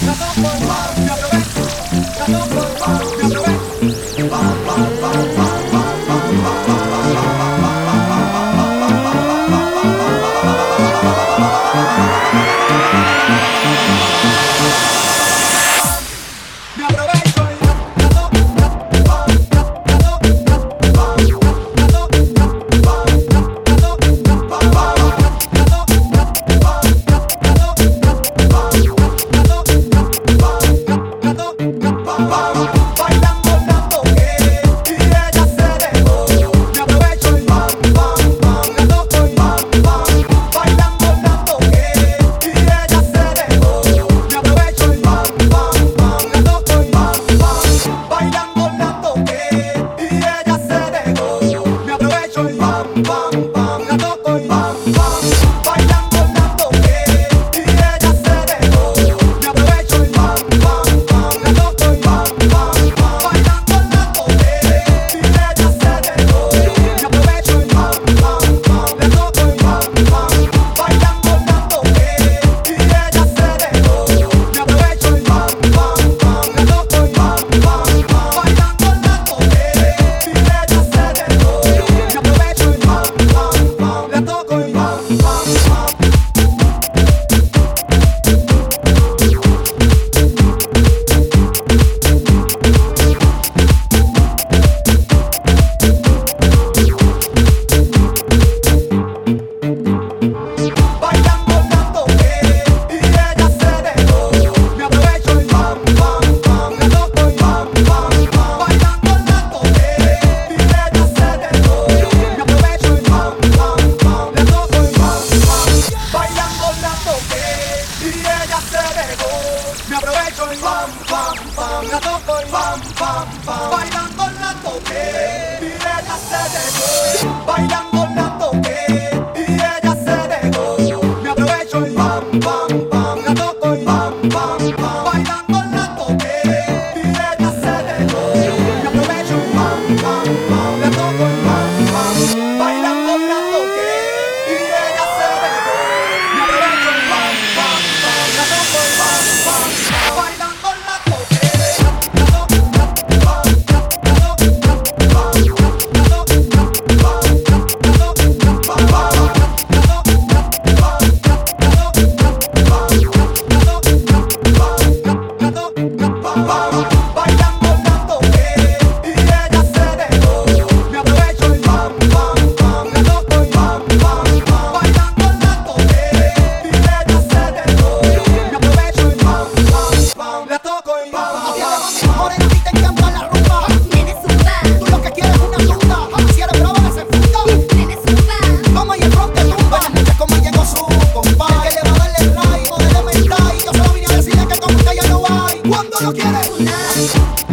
Me aprovecho y pam, pam, pam, la toco y pam, pam, pam. Bailando la toqué y ella se dejó. Bailando la toqué y ella se dejó. Me aprovecho y pam, pam, pam, la toco y pam, pam, pam. Bailando la toqué y ella se dejó. Me aprovecho y pam, pam, pam, la toco y pam, pam. Bailando la toqué y ella se dejó. Me aprovecho y pam, pam, pam, la toco y pam, pam. Bailando la toqué, la toco, pam, la toco, pam, la toco, pam, bailando la toqué y ella se dejó. Me aprovecho y pam, pam, pam, la toco y pam, pam, pam. Bailando la toqué y ella se dejó. Me aprovecho y pam, pam, pam, la toco y pam, pam. Morena, a ti te encanta la rumba. Tienes un fan, Tú lo que quieres es una tunda. Si eres brava, desenfunda. tienes un fan. Toma y el front te tumba. Escucha cómo llegó su compadre. Que le va a darle ray, modelo mental. Yo solo vine a decirle que como usted ya no hay. Cuando lo quieres. Una